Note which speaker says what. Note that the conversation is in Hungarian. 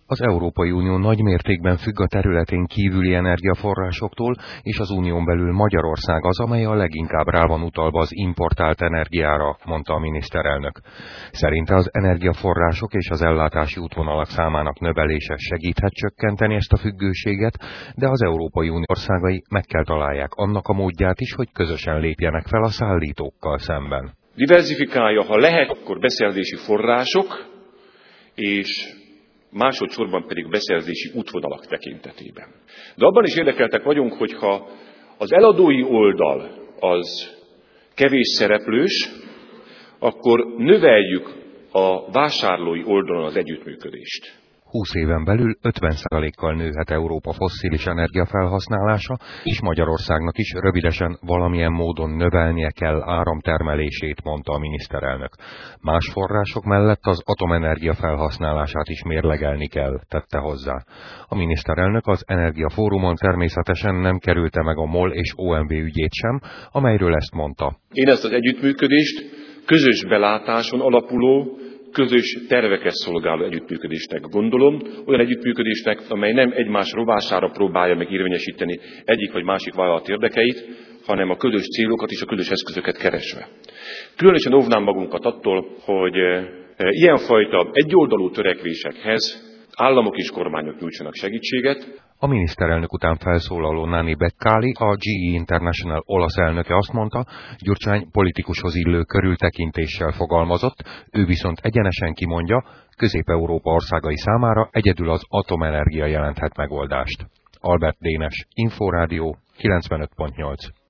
Speaker 1: Az Európai Unió nagy mértékben függ a területén kívüli energiaforrásoktól, és az unión belül Magyarország az, amely a leginkább rá van utalva az importált energiára, mondta a miniszterelnök. Szerinte az energiaforrások és az ellátási útvonalak számának növelése segíthet csökkenteni ezt a függőséget, de az Európai Unió országai meg kell találják annak a módját is, hogy közösen lépjenek fel a szállítókkal szemben.
Speaker 2: Diverzifikálja, ha lehet, akkor beszerzési források, és másodszorban pedig beszerzési útvonalak tekintetében. De abban is érdekeltek vagyunk, hogyha az eladói oldal az kevés szereplős, akkor növeljük a vásárlói oldalon az együttműködést.
Speaker 1: 20 éven belül 50%-kal nőhet Európa fosszilis energiafelhasználása, és Magyarországnak is rövidesen valamilyen módon növelnie kell áramtermelését, mondta a miniszterelnök. Más források mellett az atomenergia felhasználását is mérlegelni kell, tette hozzá. A miniszterelnök az Energiafórumon természetesen nem kerülte meg a MOL és OMV ügyét sem, amelyről ezt mondta.
Speaker 2: Én ezt az együttműködést közös belátáson alapuló, közös terveket szolgáló együttműködésnek gondolom, olyan együttműködésnek, amely nem egymás rovására próbálja meg érvényesíteni egyik vagy másik vállalat érdekeit, hanem a közös célokat és a közös eszközöket keresve. Különösen óvnám magunkat attól, hogy ilyenfajta egyoldalú törekvésekhez államok és kormányok nyújtsanak segítséget.
Speaker 1: A miniszterelnök után felszólaló Nani Beccali, a GE International olasz elnöke azt mondta, Gyurcsány politikushoz illő körültekintéssel fogalmazott, ő viszont egyenesen kimondja, Közép-Európa országai számára egyedül az atomenergia jelenthet megoldást. Albert Dénes, Inforádió 95.8.